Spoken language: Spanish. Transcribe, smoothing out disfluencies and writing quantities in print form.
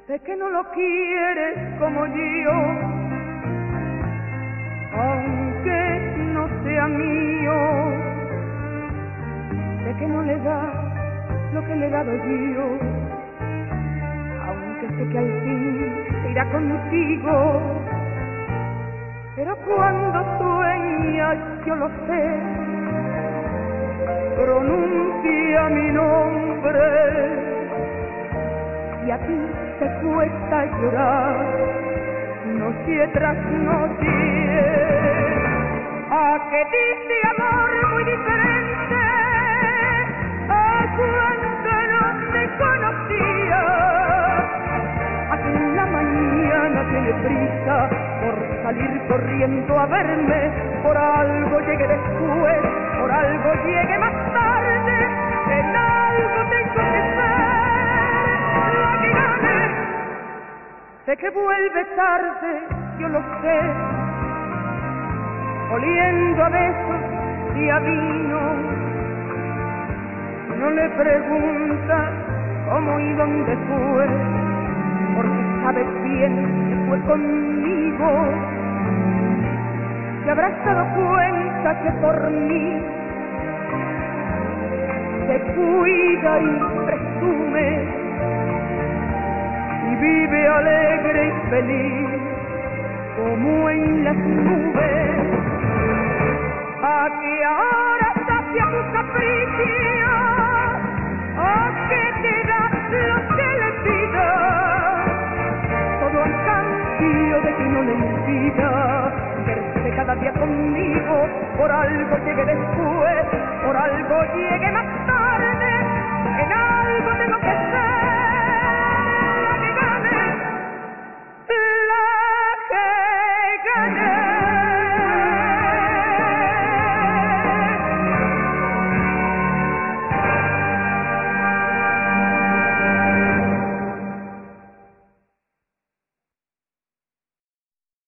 Sé que no lo quieres como yo, aunque no sea mío. Sé que no le das lo que le he dado yo, aunque sé que al fin se irá contigo. Pero cuando sueñas, yo lo sé, pronuncia mi nombre. Y a ti te cuesta llorar noche tras noche. ¿A qué dice amor muy diferente a cuando no te conocía? A que en la mañana tiene prisa por salir corriendo a verme, por algo llegue después, por algo llegue más tarde, en algo tengo que ser. Sé que vuelve tarde, yo lo sé, oliendo a besos y a vino. No le preguntas cómo y dónde fue, porque sabes bien que fue conmigo. Te habrás dado cuenta que por mí se cuida y presume, y vive alegre y feliz como en las nubes. ¿A que ahora sacia tu capricio? ¿A que te da lo que le pidas? Todo a cambio de que no le impida verse cada día conmigo, por algo llegue después, por algo llegue más tarde, en algo de lo